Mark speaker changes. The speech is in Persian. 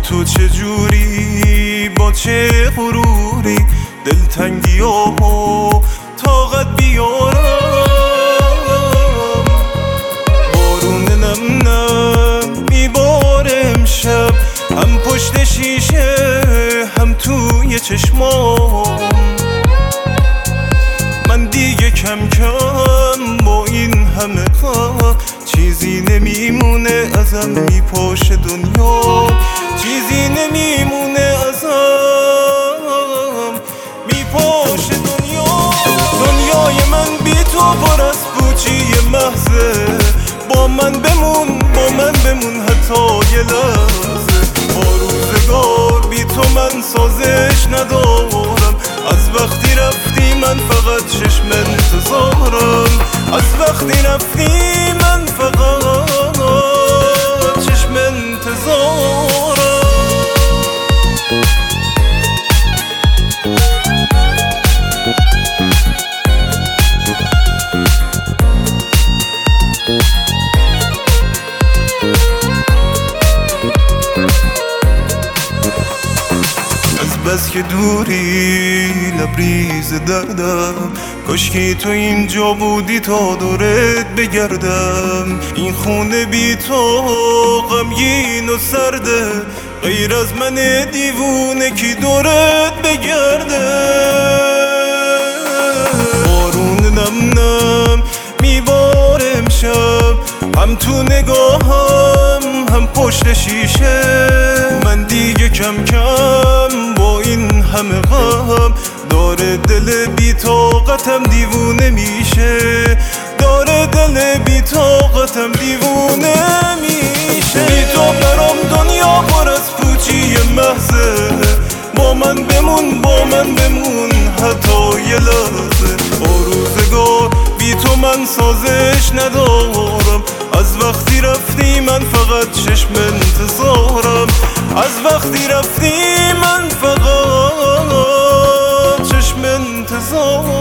Speaker 1: تو چه جوری با چه غروری دلتنگی و طاقت بیارم. بارون نم نم میباره امشب، هم پشت شیشه هم توی چشمام. من دیگه کم کم با این همه کار چیزی نمیمونه ازم، میپاشه دنیا چیزی نمیمونه ازم، میپاشه دنیا. دنیای من بی تو پر از پوچی محضه، با من بمون حتی یه لحظه. با روزگار بی تو من سازش ندارم، از وقتی رفتی من فقط چشم انتظارم، از وقتی رفتی من فقط چشم انتظارم. بس که دوری لبریز دردم، کاشکی تو اینجا بودی تا دورت بگردم. این خونه بی تو غمگین و سرده، غیر از من دیوونه کی دورت بگرده. بارون نم نم میباره امشب، هم تو نگاهم هم پشت شیشه. من دیگه کم کم با این همه غم داره دل بی طاقتم دیوونه میشه، داره دل بی طاقتم دیوونه میشه. بی تو برام دنیا پر از پوچی محضه، با من بمون حتی یه لحظه. با روزگار بی تو من سازش ندارم، از وقتی رفتی من فقط چشم انتظارم، از وقتی رفتی من فقط چشم انتظارم.